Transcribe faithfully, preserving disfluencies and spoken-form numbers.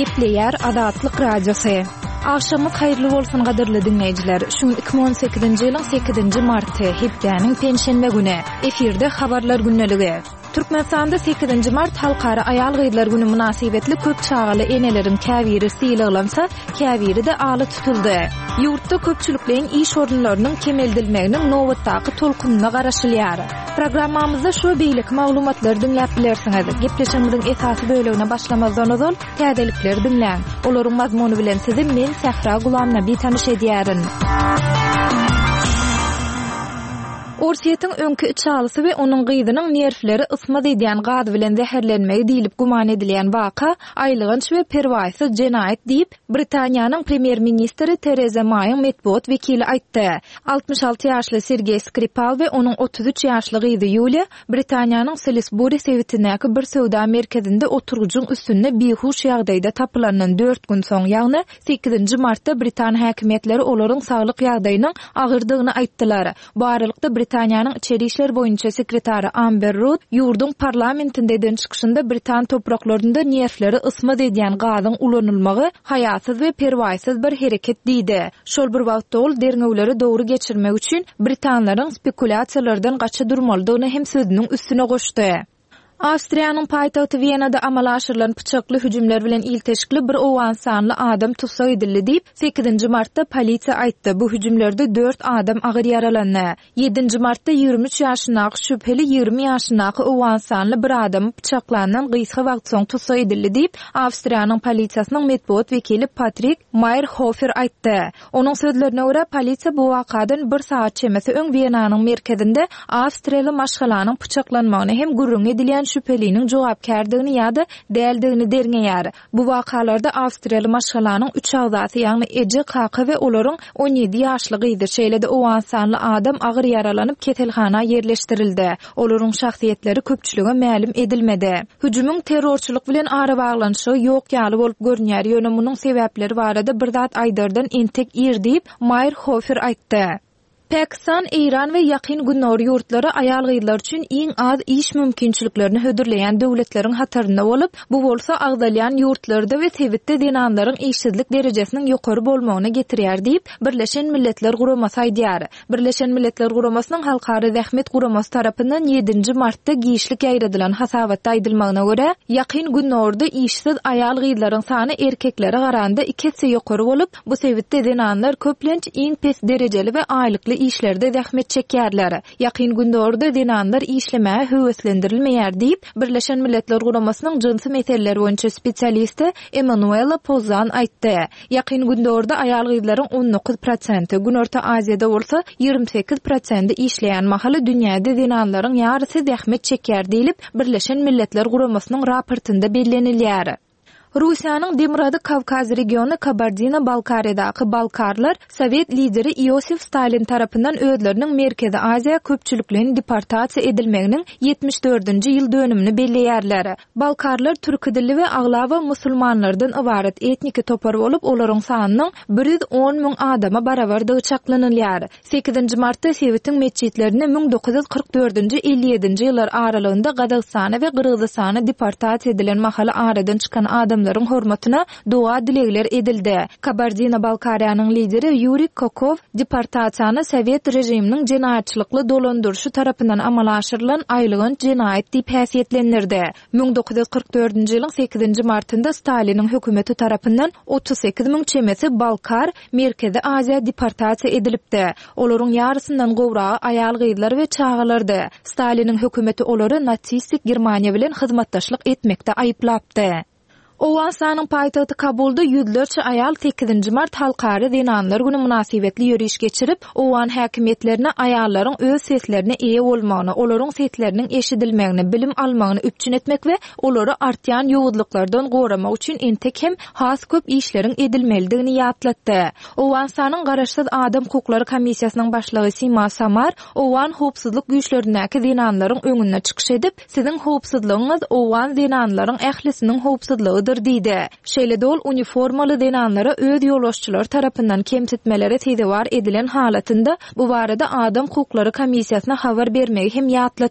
Gepleýär Adatlyk radiosu. Akşamy haýyrly bolsun gaderli dinleýijiler. Şu iki bin on sekizinji ýylyň sekizinji marty, hepdeniň penşenme güni. Efirde habarlar günneligi. Türkmenistanda sekizinji mart halkara aýal gyýdylar güni münasibetli köp çağaly eneleriň käbiri syýlaglansa, käbiri de aly tutuldy. Ýurtda köpçülikleň iş orunlarynyň kemeldilmeginiň nowatdaky tolkunyna garaşylýar. Programmamyzda şu beýlik maglumatlary dinläp bilersiňiz. Gepleşigimiziň esasy bölegine başlamazdan ozal täzelikler dinläň. Olaryň mazmuny bilen sizi men Sahra Gulamna bir tanış edýärin. Orsiýetiň öňkü içalysy we onuň gyýdynyň nerfleri ysmaz edýän gaz bilen zäherlenmegi diýilip guman edilýän waka aýlygynç we perwaýsy jenaýat diýip Britaniýanyň premier ministri Theresa May'yň medbuat wekili aýtdy. altmış alty ýaşly Sergey Skripal we onuň otuz üç ýaşly gyýdy Yulia Britaniýanyň Salisbury sewitindäki bir söwda merkezinde oturgujuň üstünde behuş ýagdaýda tapylanan dört gün soň, ýagny sekizinji martda Britan häkimetleri olaryň saglyk ýagdaýynyň agyrdygyny aýtdylar. Bu aralykda Britaniýanyň içeri işler boýunça sekretary Amber Rudd ýurdun parlamentinde çykyşynda Britan topraklarynda nerfleri ysmaz edýän gazyň ulanylmagy haýatsız we perwaýsyz bir hereket diýdi. Şol bir wagtda ol derňewleri dogry geçirmek üçin Britanlaryň spekulasiýalardan gaça durmalydygyny hem sözüniň üstüne goşdy. Awstriýanyň paýtagty Wienada amal aşyrylan pyçakly hüjümler bilen ilteşikli bir owan sanly adam tutsak edildi diýip sekizinji martda polisiýa aýtdy. Bu hüjümlerde dört adam agyr yaralandy. yedinji martda ýigirmi üç ýaşyndaky şüpheli ýigirmi ýaşyndaky owan sanly bir adam pyçaklanan gysga wagt soň tutsak edildi diýip Awstriýanyň polisiýasynyň medbuat wekili Patrick Meyerhofer aýtdy. Onuň sözlerine görä polisiýa bu wakadan bir saat çemesi öň Wienanyň merkezinde Awstriýaly maşgalanyň pyçaklanmagyny hem gurrun edilýän şüpheliniň jogapkärdigini ýa-da däldigini derňeýär. Bu wakalarda Awstriýaly maşgalanyň üç agzasy, ýagny eje, kaka we olaryň on ýedi ýaşly gyýdy şeýlede owan sanly adam agyr yaralanyp ketelhana ýerleştirildi. Olaryň şahsiýetleri köpçülüge ma'lum edilmedi. Hüjümüň terrorçylyk bilen ara baglanyşy ýok ýaly bolup görünýär. Ýöne munyň sebäpleri barada bir zat aýdardan entek ýer diýip Meyerhofer aýtdy. Pakistan, Iran we ýakyn günler ýurtlary aýal gyýdylar üçin iň az iş mümkinçiliklerini hödürleýän döwletleriň hatarynda bolup, bu bolsa agdalýan ýurtlarda we tebitde denanlaryň işsizlik derejesiniň ýokary bolmagyna getirýär diýip Birleşen Milletler Guramasy aýdýar. Birleşen Milletler Guramasynyň halkary rahmet guramasy tarapyndan yedinji martda giýişlik ýaýradylan hasabatda aýdylmagyna görä, ýakyn günlerde işsiz aýal gyýdylaryň sany erkeklere garanda iki hisse ýokary bolup, bu sebäpde denanlar köplenç iň pes derejeli we aýlykly işlerde zähmet çekýärler. Ýakyn günlerde denanlar işlemäge höweslendirilmeýär diýip Birleşen Milletler Guramasynyň jynsy meseleleri boýunça spesialisti Emanuela Pozan aýtdy. Ýakyn günlerde aýal gyýdylaryň on dokuz prosenti, gün orta Aziýada bolsa ýigirmi sekiz prosenti işleýän mahaly dünýäde denanlaryň ýarysy zähmet çekýär diýilip Birleşen Milletler Guramasynyň raportynda bellenilýär. Rusiýanyň Demirady Kavkaz regiony Kabardino-Balkariýadaky balkarlar Sowet lideri Iosif Stalin tarapyndan özleriniň Merkezi Aziýa köpçüliklerini deportasiýa edilmeginiň yetmiş dördünji ýyl dönümini belleýärler. Balkarlar türk dilli we aglawa musulmanlardan ibaret etniki topar bolup, olaryň sanynyň bir ýüz on miň adama barabardygy çaklanylýar. sekizinji martda Sowetiň meçitlerine bin dokuz yüz kırk dördünji elli ýedinji ýyllar aralygynda Gazagstana we Gyrgyzstana deportasiýa edilen mahaly aradan çykan adam adamlaryň hormatyna dua dilegler edildi. Kabardino-Balkariýanyň lideri Yuri Kokov deportasiýany Sowet rejiminiň jenaýatçylykly dolandyrşy tarapyndan amala aşyrylan aýlygyn jenaýat diýip häsiýetlendirdi. bin dokuz yüz kırk dördünji ýylyň sekizinji martynda Staliniň hökümeti tarapyndan otuz sekiz miň çemesi balkar Merkezi Aziýa deportasiýa edilipdi. Olaryň ýarysyndan gowragy aýal gyýdylar we çağalardy. Staliniň hökümeti olary natsistik Germaniýa bilen hyzmatdaşlyk etmekde aýyplapdy. Owan sanyň paýtagty Kabulda ýüzlerçe aýal sekizinji mart halkary denanlar güni münasibetli ýöriş geçirip, owan häkimetlerine aýallaryň öz seslerine eýe bolmagyny, olaryň sesleriniň eşidilmegini, bilim almagyny üpçün etmek we olary artýan ýowuzlyklardan goramak üçin entek hem has köp işleriň edilmelidigini ýatlatdy. Owan sanyň garaşsyz adam hukuklary komissiýasynyň başlygy Sima Samar, owan howpsuzlyk güýçlerindäki denanlaryň öňüne çykyş edip, siziň howpsuzlygyňyz owan denanlaryň ählisiniň howpsuzlygy diýdi. Şeýle dol uniformaly denanlara öz ýolbaşçylar tarapyndan kemsitmelere tedewar edilen halatynda bu barada adam hukuklary komissiýasyna habar bermegi hem ýatlatdy.